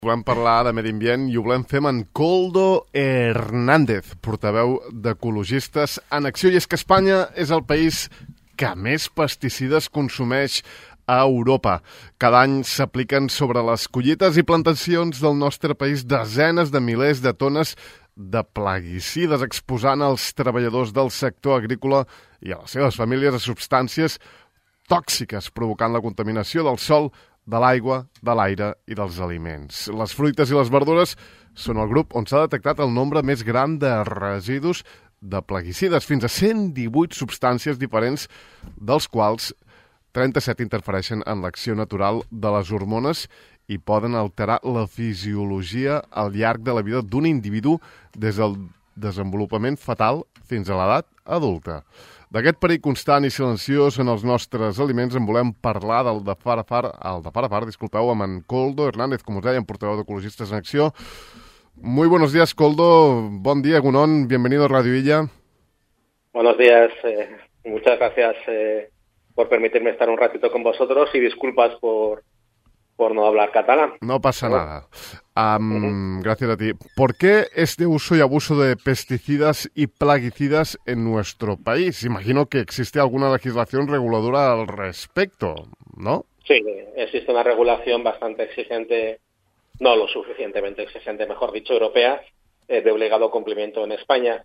Volem parlar de medi ambient i ho volem fer amb en Koldo Hernández, portaveu d'Ecologistes en Acció. I és que Espanya és el país que més pesticides consumeix a Europa. Cada any s'apliquen sobre les collites i plantacions del nostre país desenes de milers de tones de plaguicides, exposant els treballadors del sector agrícola i a les seves famílies a substàncies tòxiques, provocant la contaminació del sòl, de l'aigua, de l'aire i dels aliments. Les fruites i les verdures són el grup on s'ha detectat el nombre més gran de residus de plaguicides, fins a 118 substàncies diferents, dels quals 37 interfereixen en l'acció natural de les hormones i poden alterar la fisiologia al llarg de la vida d'un individu des del desenvolupament fetal fins a l'edat adulta. D'aquest perill constant i silenciós en els nostres aliments en volem parlar del de far a far, amb en Koldo Hernández, com us deia, portaveu d'Ecologistes en Acció. Muy buenos días, Koldo. Buen día, Gunón. Bienvenido a Radio Illa. Buenos días. Muchas gracias por permitirme estar un ratito con vosotros y disculpas por no hablar catalán. No pasa nada. Gracias a ti. ¿Por qué este uso y abuso de pesticidas y plaguicidas en nuestro país? Imagino que existe alguna legislación reguladora al respecto, ¿no? Sí, existe una regulación bastante exigente, no lo suficientemente exigente, mejor dicho, europea, de obligado cumplimiento en España.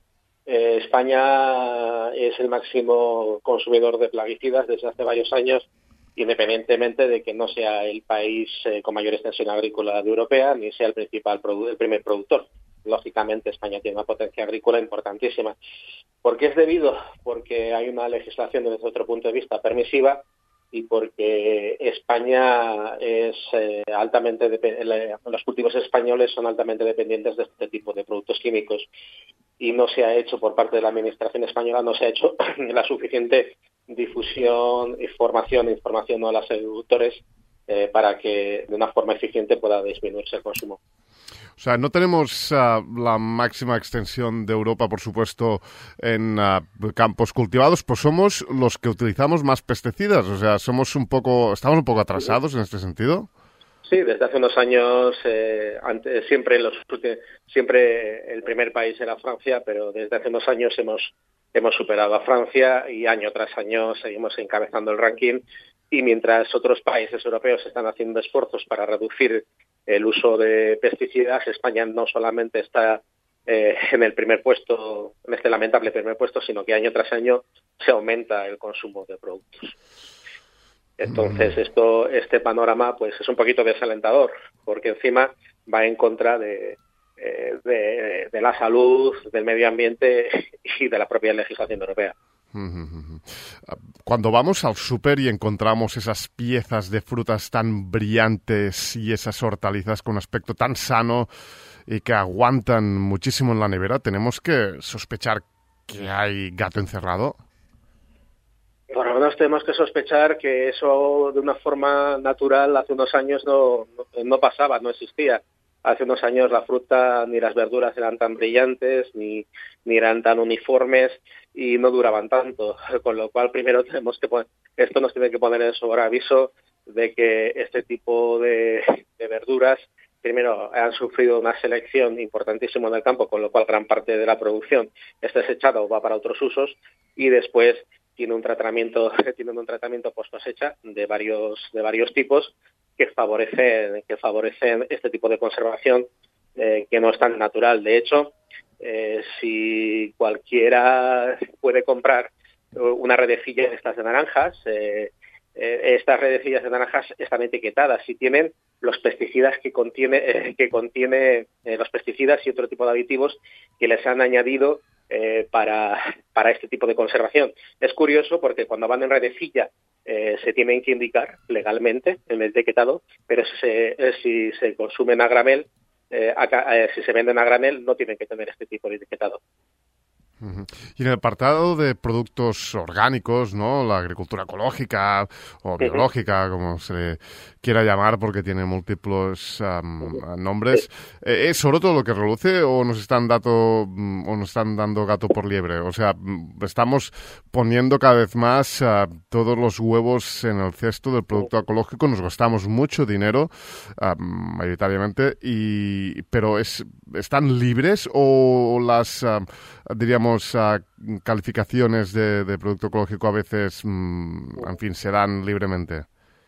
España es el máximo consumidor de plaguicidas desde hace varios años, independientemente de que no sea el país con mayor extensión agrícola de Europea, ni sea el primer productor. Lógicamente, España tiene una potencia agrícola importantísima. ¿Por qué es debido? Porque hay una legislación desde otro punto de vista permisiva y porque España es los cultivos españoles son altamente dependientes de este tipo de productos químicos y no se ha hecho por parte de la administración española, no se ha hecho la suficiente difusión, información a los agricultores para que de una forma eficiente pueda disminuirse el consumo. O sea, no tenemos la máxima extensión de Europa, por supuesto, en campos cultivados, pues somos los que utilizamos más pesticidas. O sea, estamos un poco atrasados en este sentido. Sí, desde hace unos años, siempre el primer país era Francia, pero desde hace unos años hemos superado a Francia y año tras año seguimos encabezando el ranking. Y mientras otros países europeos están haciendo esfuerzos para reducir el uso de pesticidas, España no solamente está en el primer puesto, en este lamentable primer puesto, sino que año tras año se aumenta el consumo de productos. Entonces este panorama pues es un poquito desalentador, porque encima va en contra de la salud, del medio ambiente y de la propia legislación europea. Cuando vamos al súper y encontramos esas piezas de frutas tan brillantes y esas hortalizas con aspecto tan sano y que aguantan muchísimo en la nevera, ¿tenemos que sospechar que hay gato encerrado? Por lo menos tenemos que sospechar que eso de una forma natural hace unos años no pasaba, no existía. Hace unos años la fruta ni las verduras eran tan brillantes, ni eran tan uniformes y no duraban tanto. Con lo cual, primero esto nos tiene que poner en sobreaviso de que este tipo de verduras, primero, han sufrido una selección importantísima en el campo, con lo cual gran parte de la producción está desechada o va para otros usos, y después tienen un tratamiento post cosecha de varios tipos que favorecen este tipo de conservación que no es tan natural. De hecho, si cualquiera puede comprar una redecilla de estas de naranjas, estas redecillas de naranjas están etiquetadas y tienen los pesticidas que contiene los pesticidas y otro tipo de aditivos que les han añadido para este tipo de conservación. Es curioso porque cuando van en redecilla se tienen que indicar legalmente en el etiquetado, pero si se consumen a granel, si se venden a granel, no tienen que tener este tipo de etiquetado. Ujú. Y en el apartado de productos orgánicos, ¿no? La agricultura ecológica o biológica, como se le quiera llamar, porque tiene múltiples nombres, ¿es oro todo lo que reluce o nos están dando gato por liebre? O sea, estamos poniendo cada vez más todos los huevos en el cesto del producto ecológico, nos gastamos mucho dinero, mayoritariamente, pero ¿están libres o las diríamos, calificaciones de producto ecológico a veces, en fin, se dan libremente?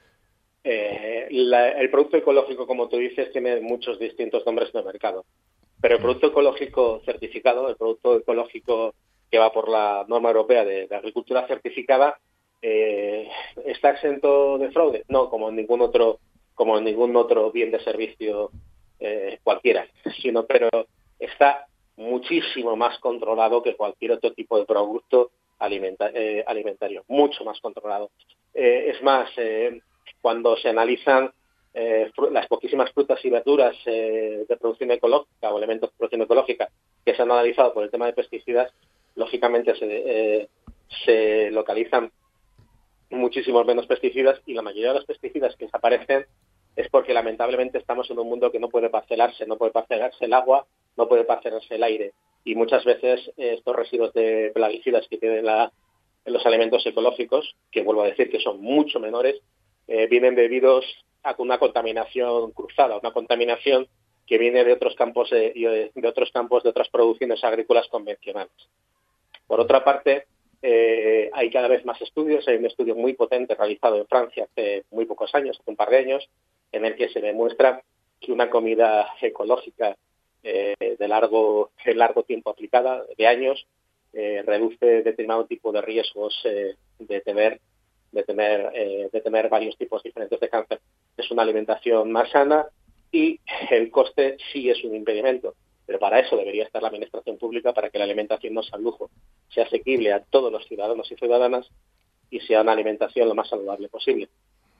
El producto ecológico, como tú dices, tiene muchos distintos nombres en el mercado. Pero el producto ecológico certificado, el producto ecológico que va por la norma europea de agricultura certificada, ¿está exento de fraude? No, como en ningún otro bien de servicio cualquiera, pero está muchísimo más controlado que cualquier otro tipo de producto alimentario, mucho más controlado. Es más, cuando se analizan las poquísimas frutas y verduras de producción ecológica o elementos de producción ecológica que se han analizado por el tema de pesticidas, lógicamente se localizan muchísimos menos pesticidas, y la mayoría de los pesticidas que desaparecen es porque lamentablemente estamos en un mundo que no puede parcelarse el agua, no puede parcelarse el aire, y muchas veces estos residuos de plaguicidas que tienen en los alimentos ecológicos, que vuelvo a decir que son mucho menores, vienen debidos a una contaminación cruzada, una contaminación que viene de otros campos de otras producciones agrícolas convencionales. Por otra parte, hay cada vez más estudios. Hay un estudio muy potente realizado en Francia hace muy pocos años, hace un par de años, en el que se demuestra que una comida ecológica de largo tiempo aplicada, de años, reduce determinado tipo de riesgos de tener varios tipos diferentes de cáncer. Es una alimentación más sana y el coste sí es un impedimento, pero para eso debería estar la administración pública, para que la alimentación no sea un lujo, sea asequible a todos los ciudadanos y ciudadanas y sea una alimentación lo más saludable posible.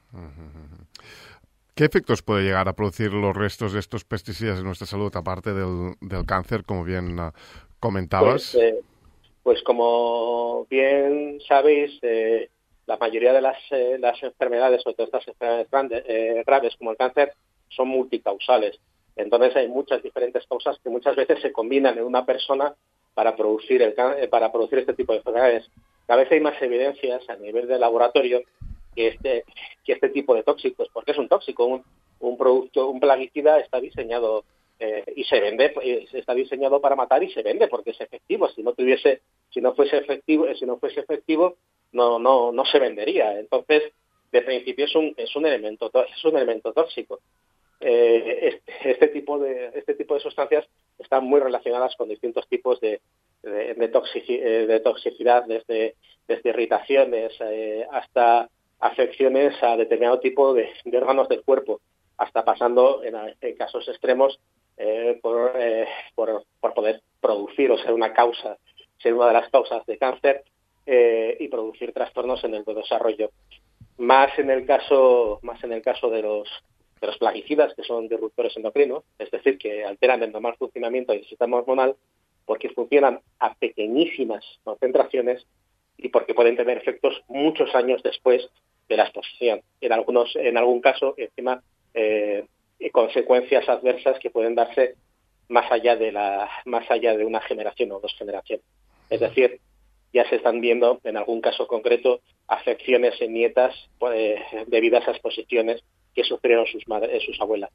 ¿Qué efectos puede llegar a producir los restos de estos pesticidas en nuestra salud, aparte del cáncer, como bien comentabas? Pues como bien sabéis, la mayoría de las enfermedades, sobre todo estas enfermedades graves como el cáncer, son multicausales. Entonces hay muchas diferentes causas que muchas veces se combinan en una persona para producir este tipo de enfermedades. Cada vez hay más evidencias a nivel de laboratorio que este tipo de tóxicos, porque es un tóxico, un plaguicida está diseñado y se vende, está diseñado para matar y se vende porque es efectivo. Si no fuese efectivo, no se vendería. Entonces, de principio es un elemento tóxico. Este tipo de sustancias están muy relacionadas con distintos tipos de toxicidad, desde irritaciones hasta afecciones a determinado tipo de órganos del cuerpo, hasta pasando en casos extremos por poder producir o ser una de las causas de cáncer y producir trastornos en el desarrollo. Más en el caso de los plaguicidas, que son disruptores endocrinos, es decir, que alteran el normal funcionamiento del sistema hormonal, porque funcionan a pequeñísimas concentraciones y porque pueden tener efectos muchos años después de la exposición. En algún caso, encima, consecuencias adversas que pueden darse más allá de una generación o dos generaciones. Es decir, ya se están viendo, en algún caso concreto, afecciones en nietas debido a esas exposiciones que sufrieron sus abuelas.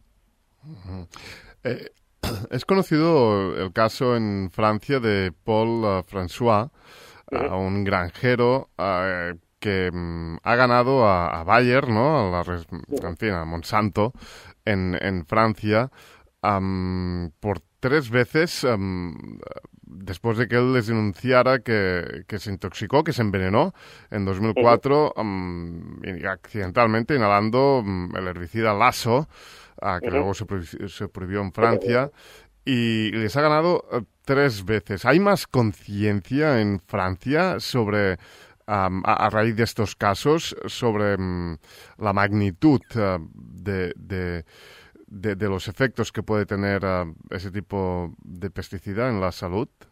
Es conocido el caso en Francia de Paul François, un granjero que ha ganado a Bayer, ¿no? A Monsanto en Francia por 3 veces después de que él les denunciara que se intoxicó, que se envenenó en 2004 accidentalmente inhalando el herbicida Lasso, que luego se prohibió en Francia, y les ha ganado 3 veces. ¿Hay más conciencia en Francia sobre, a raíz de estos casos, sobre la magnitud de los efectos que puede tener ese tipo de pesticida en la salud?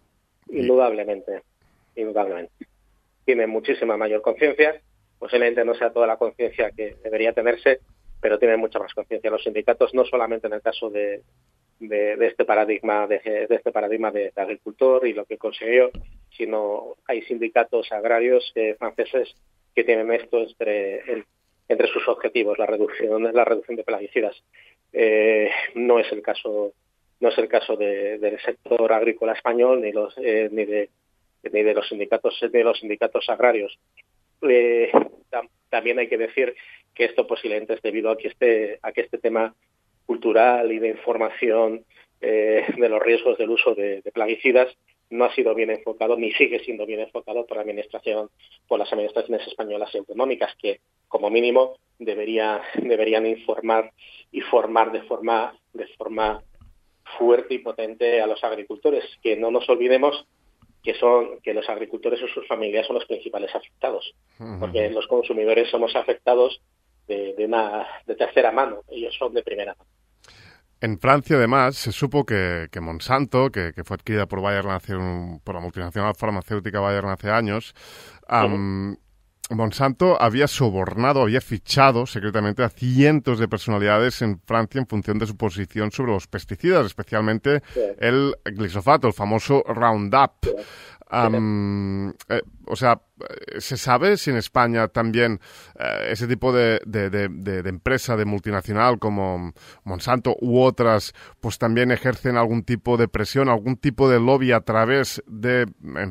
indudablemente. Tiene muchísima mayor conciencia, posiblemente no sea toda la conciencia que debería tenerse, pero tiene mucha más conciencia los sindicatos, no solamente en el caso de este paradigma de agricultor y lo que consiguió, sino hay sindicatos agrarios franceses que tienen esto entre sus objetivos, la reducción de plaguicidas. No es el caso del sector agrícola español ni de los sindicatos agrarios. También hay que decir que esto posiblemente es debido a que este tema cultural y de información de los riesgos del uso de plaguicidas no ha sido bien enfocado ni sigue siendo bien enfocado por las administraciones españolas y autonómicas, que como mínimo deberían informar y formar de forma fuerte y potente a los agricultores, que no nos olvidemos que los agricultores y sus familias son los principales afectados, porque los consumidores somos afectados de tercera mano, ellos son de primera mano. En Francia, además, se supo que Monsanto, que fue adquirida por por la multinacional farmacéutica Bayern hace años, Monsanto había fichado secretamente a cientos de personalidades en Francia en función de su posición sobre los pesticidas, especialmente el glifosato, el famoso Roundup. ¿Se sabe si en España también ese tipo de empresa, de multinacional como Monsanto u otras, pues también ejercen algún tipo de presión, algún tipo de lobby a través de,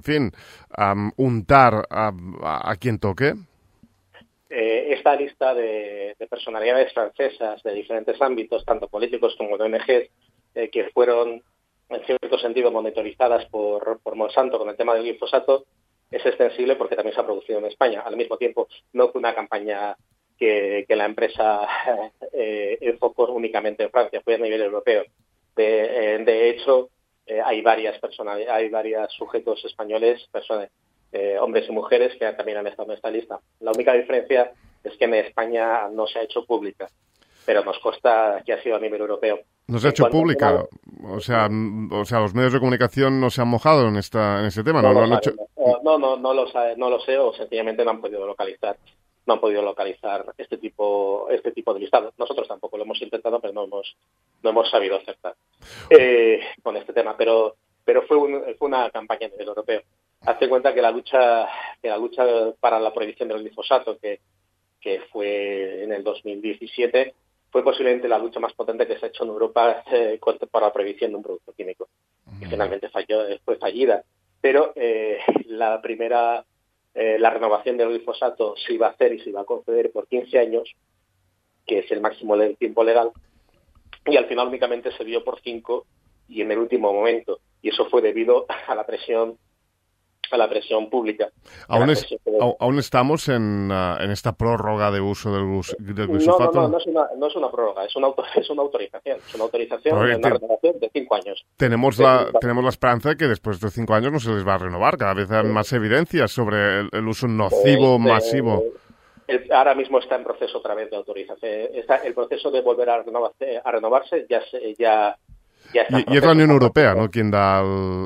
untar a quien toque? Esta lista de personalidades francesas de diferentes ámbitos, tanto políticos como de ONGs, que fueron en cierto sentido monitorizadas por Monsanto con el tema del glifosato, es extensible porque también se ha producido en España. Al mismo tiempo, no fue una campaña que la empresa enfocó únicamente en Francia, fue a nivel europeo. De hecho, hay varios sujetos españoles, hombres y mujeres, que también han estado en esta lista. La única diferencia es que en España no se ha hecho pública, pero nos consta que ha sido a nivel europeo. ¿No se ha hecho pública? O sea, los medios de comunicación no se han mojado en ese tema, ¿no? No lo sé, o sencillamente no han podido localizar este tipo de listados. Nosotros tampoco lo hemos intentado, pero no hemos sabido acertar con este tema. Pero fue una campaña a nivel europeo. Hazte cuenta que la lucha para la prohibición del glifosato, que fue en el 2017, fue posiblemente la lucha más potente que se ha hecho en Europa para la prohibición de un producto químico, que finalmente fue fallida. Pero la renovación del glifosato se iba a hacer y se iba a conceder por 15 años, que es el máximo del tiempo legal, y al final únicamente se dio por 5 y en el último momento. Y eso fue debido a la presión pública. ¿Aún estamos en esta prórroga de uso del glifosato? No es una prórroga, es una autorización. Es una autorización de una renovación de 5 años. Tenemos la esperanza de que después de 5 años no se les va a renovar. Cada vez hay más evidencias sobre el uso nocivo masivo. Ahora mismo está en proceso otra vez de autorización. El proceso de volver a renovarse ya y es la Unión Europea, ¿no?, quien da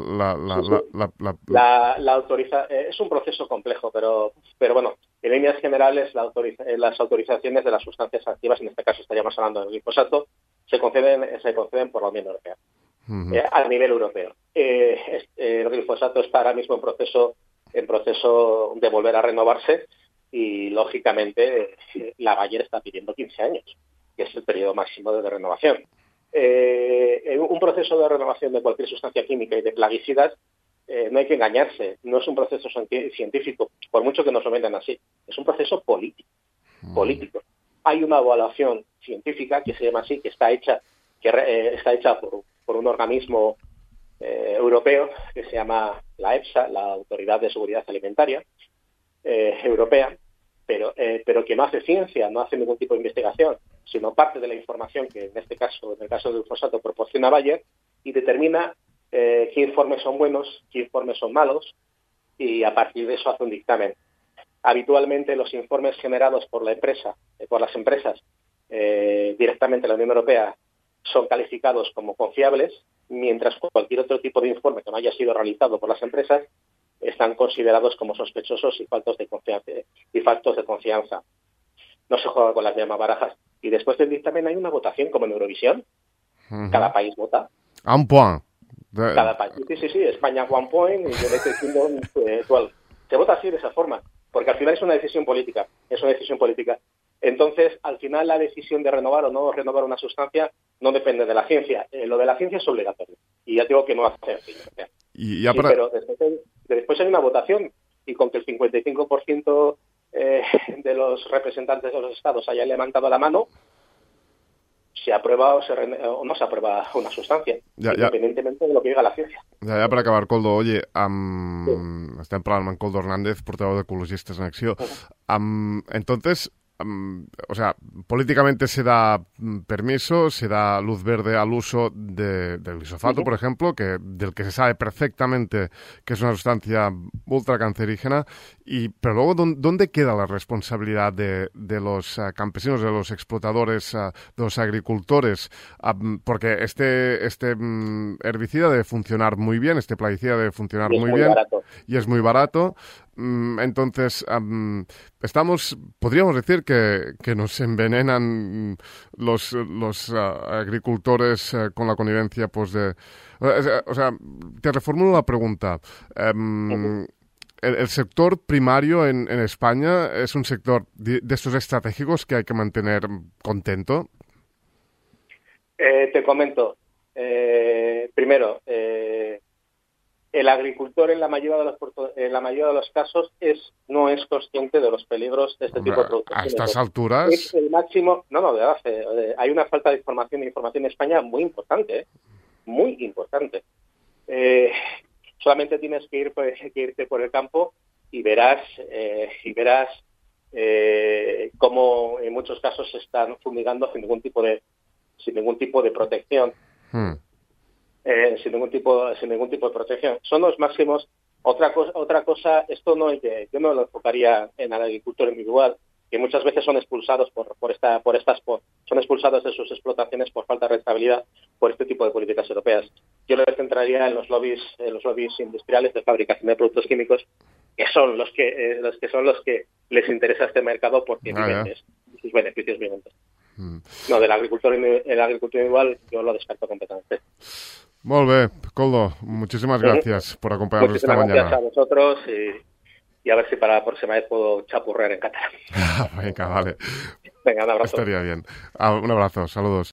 la autoriza. Es un proceso complejo, pero bueno, en líneas generales las autorizaciones de las sustancias activas, en este caso estaríamos hablando del glifosato, se conceden por la Unión Europea, a nivel europeo. El glifosato está ahora mismo en proceso de volver a renovarse y, lógicamente, la Bayer está pidiendo 15 años, que es el periodo máximo de renovación. Un proceso de renovación de cualquier sustancia química y de plaguicidas, no hay que engañarse, no es un proceso científico, por mucho que nos lo vendan así, es un proceso político. Hay una evaluación científica que se llama así, que está hecha por un organismo europeo que se llama la EFSA, la Autoridad de Seguridad Alimentaria Europea, pero que no hace ciencia, no hace ningún tipo de investigación, sino parte de la información que en el caso del glifosato proporciona Bayer, y determina qué informes son buenos, qué informes son malos, y a partir de eso hace un dictamen. Habitualmente los informes generados por las empresas directamente en la Unión Europea son calificados como confiables, mientras cualquier otro tipo de informe que no haya sido realizado por las empresas están considerados como sospechosos y faltos de confianza. No se juega con las mismas barajas. Y después del dictamen hay una votación, como en Eurovisión. Cada país vota. Un point. Cada país. Sí. España, one point, y United Kingdom, 12. Se vota así, de esa forma. Porque al final es una decisión política. Entonces, al final, la decisión de renovar o no renovar una sustancia no depende de la ciencia. Lo de la ciencia es obligatorio. Y ya digo que no hace así. Pero después hay una votación, y con que el 55% de los representantes de los estados hayan levantado la mano, se aprueba o no se aprueba una sustancia, independientemente de lo que diga la ciencia. Ja, per acabar, Koldo, oye, estem parlant amb Koldo Hernández, portavoz de Ecologistas en Acció. Entonces, o sea, políticamente se da permiso, se da luz verde al uso del glifosato, por ejemplo, del que se sabe perfectamente que es una sustancia ultracancerígena, pero luego, ¿dónde queda la responsabilidad de los campesinos, de los explotadores, de los agricultores? Porque este herbicida debe funcionar muy bien, este plaguicida debe funcionar muy bien, y es muy barato. Entonces, podríamos decir que nos envenenan los agricultores con la connivencia, pues o sea, te reformulo la pregunta. El sector primario en España es un sector de estos estratégicos que hay que mantener contento. Te comento. Primero, el agricultor en la mayoría de los casos no es consciente de los peligros de este tipo de productos. A estas alturas... Es el máximo... No, de verdad, hay una falta de información en España muy importante, muy importante. Solamente tienes que irte por el campo y verás cómo en muchos casos se están fumigando sin ningún tipo de protección. Sin ningún tipo de protección. Son los máximos. Otra cosa, esto yo no lo enfocaría en el agricultor individual, que muchas veces son expulsados son expulsados de sus explotaciones por falta de rentabilidad por este tipo de políticas europeas. Yo lo centraría en los lobbies industriales de fabricación de productos químicos, que son los que les interesa este mercado porque viven sus beneficios viventes. No, el agricultor individual yo lo descarto completamente. Molt bé, Koldo, muchísimas gracias por acompañarnos esta mañana. Gracias a vosotros y a ver si para la próxima vez puedo chapurrear en catalán. Venga, vale. Venga, un abrazo. Estaría bien. Un abrazo, saludos.